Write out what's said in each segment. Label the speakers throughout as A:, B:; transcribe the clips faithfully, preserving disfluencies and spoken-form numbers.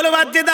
A: ਢੋਲ ਵੱਜਦਾ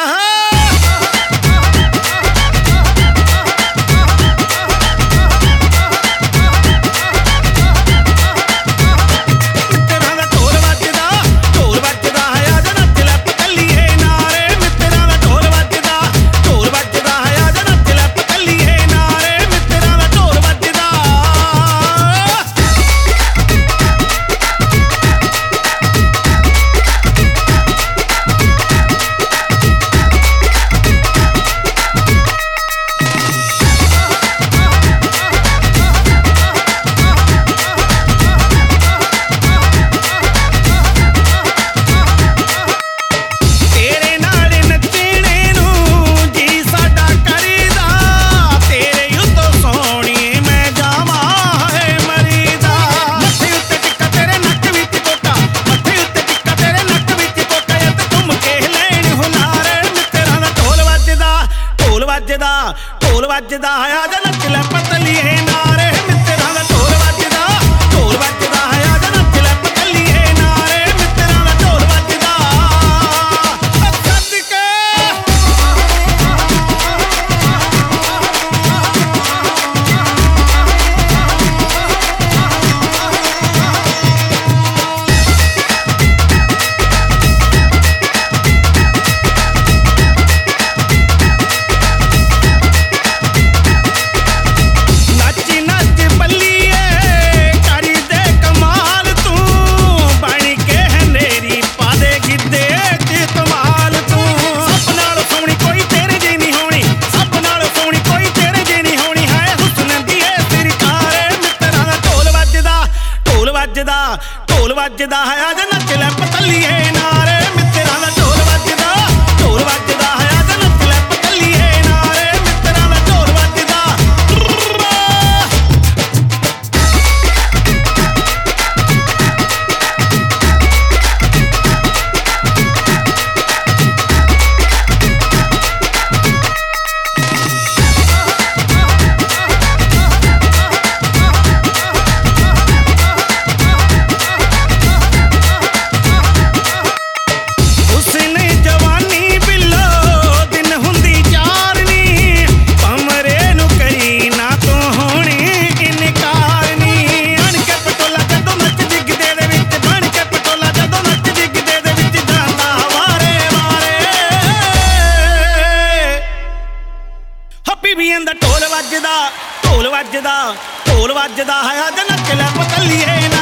A: ਢੋਲ ਵੱਜਦਾ ਆ ਜਾ ਨੱਚ ਲੈ ਪਤਲੀਏ ਨਾਰੇ ਮਿੱਤਰਾਂ ਦਾ ਢੋਲ ਵੱਜਦਾ ਢੋਲ ਵੱਜਦਾ ਆ ਜਾ ਨੱਚ ਲੈ ਪਤਲੀਏ ਨਾਰੇ ਮਿੱਤਰਾਂ ਦਾ ਢੋਲ ਵੱਜਦਾ ਸੱਜ ਕੇ ਢੋਲ ਵੱਜਦਾ ਆ ਜਾ ਨੱਚ ਲੈ ਪਤਲੀਏ ਨਾਰੇ ਮਿੱਤਰਾਂ ਦਾ ਢੋਲ ਵੱਜਦਾ ਢੋਲ ਵੱਜਦਾ ਆ ਜਾ ਨੱਚ ਲੈ ਪਤਲੀਏ ਨਾਰੇ ਮਿੱਤਰਾਂ ਦਾ ਢੋਲ ਵੱਜਦਾ ਢੋਲ ਵੱਜਦਾ ਢੋਲ ਵੱਜਦਾ ਢੋਲ ਵੱਜਦਾ ਆ ਜਾ ਨੱਚ ਲੈ ਪਤਲੀਏ